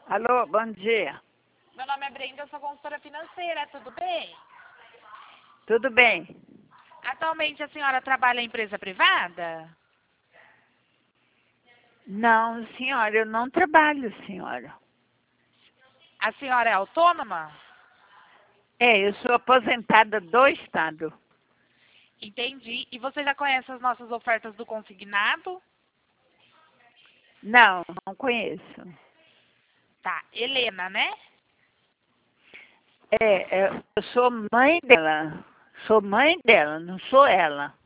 Alô, bom dia. Meu nome é Brenda, eu sou consultora financeira, tudo bem? Tudo bem? Atualmente a senhora trabalha em empresa privada? Não, senhora, eu não trabalho, senhora. A senhora é autônoma? Eu sou aposentada do Estado. Entendi. E você já conhece as nossas ofertas do consignado? Não, não conheço. Tá, Helena, né? Eu sou mãe dela. Sou mãe dela, não sou ela.